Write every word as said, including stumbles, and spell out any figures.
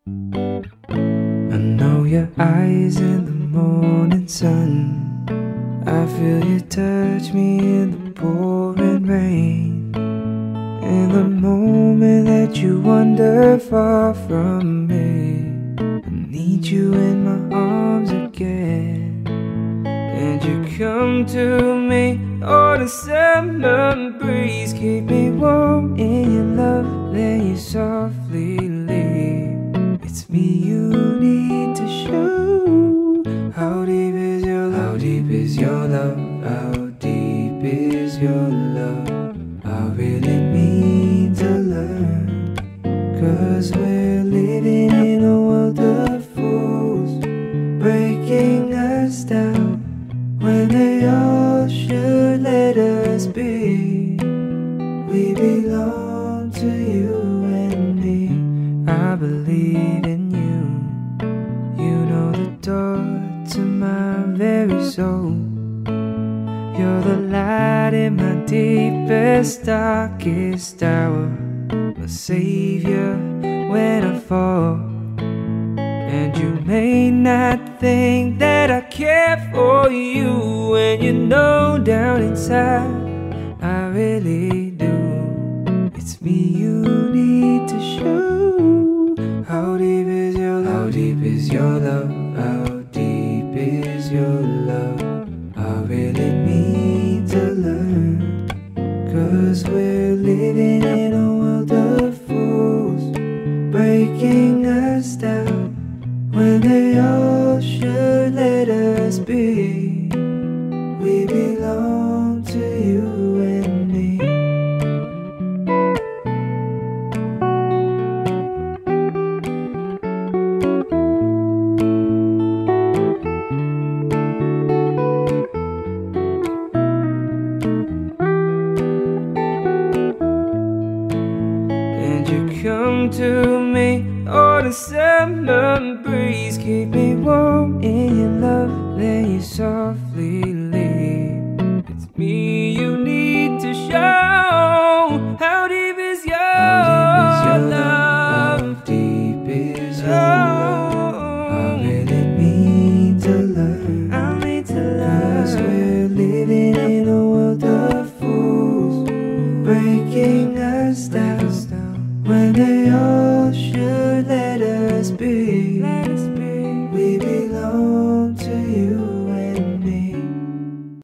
I know your eyes in the morning sun. I feel you touch me in the pouring rain. In the moment that you wander far from me, I need you in my arms again. And you come to me on a summer breeze. Keep me warm in your love, then you softly leave. It's me you need to show. How deep is your love? How deep is your love? How deep is your love? I really need to learn. Cause we're living in a world of fools, breaking us down when they all should let us be. We belong to you and me. I believe in you. You know the door to my very soul. You're the light in my deepest, darkest hour, my savior when I fall. And you may not think that I care for you, when you know down inside I really do. It's me you need to show. How deep is your love? How deep is your love? How deep is your love? I really need to learn. Cause we're living in a world of fools, breaking us down when they all should let us be. We belong to you and me. And you come to me on a summer breeze. Keep me warm in your love, then you softly leave. It's me you need to show. How deep is your, How deep is your love? How deep is your love? I really need to learn. I need to learn. Cause we're living in a world of fools, breaking us down when they all